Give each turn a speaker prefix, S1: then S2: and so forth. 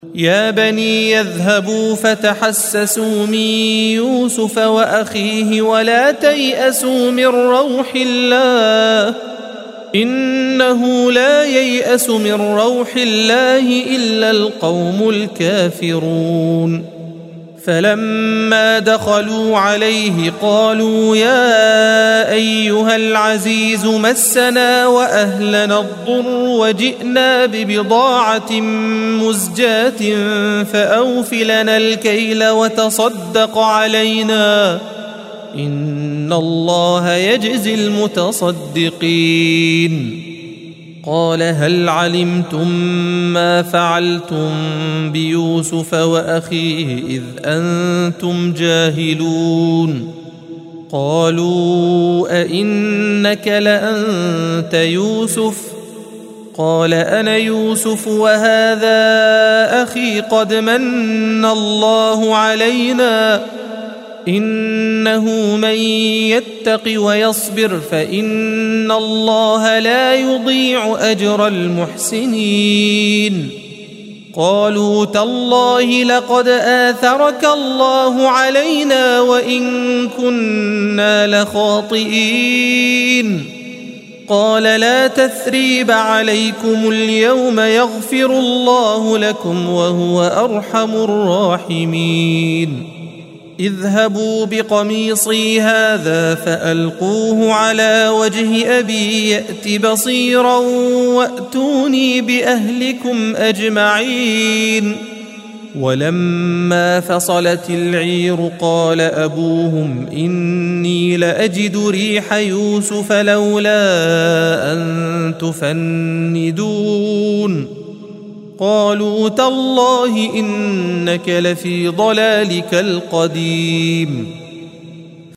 S1: يا بني يذهبوا فتحسسوا من يوسف وأخيه ولا تيأسوا من روح الله إنه لا ييأس من روح الله إلا القوم الكافرون فلما دخلوا عليه قالوا يا أيها العزيز مسنا وأهلنا الضر وجئنا ببضاعة مزجاة فأوف لنا الكيل وتصدق علينا إن الله يجزي المتصدقين قال هل علمتم ما فعلتم بيوسف وأخيه إذ أنتم جاهلون قالوا أئنك لأنت يوسف قال أنا يوسف وهذا أخي قد من الله علينا إنه من يتق ويصبر فإن الله لا يضيع أجر المحسنين قالوا تالله لقد آثرك الله علينا وإن كنا لخاطئين قال لا تثريب عليكم اليوم يغفر الله لكم وهو أرحم الراحمين اذهبوا بقميصي هذا فألقوه على وجه أبي يأت بصيرا وأتوني بأهلكم أجمعين ولما فصلت العير قال أبوهم إني لأجد ريح يوسف لولا أن تفندون قالوا تالله إنك لفي ضلالك القديم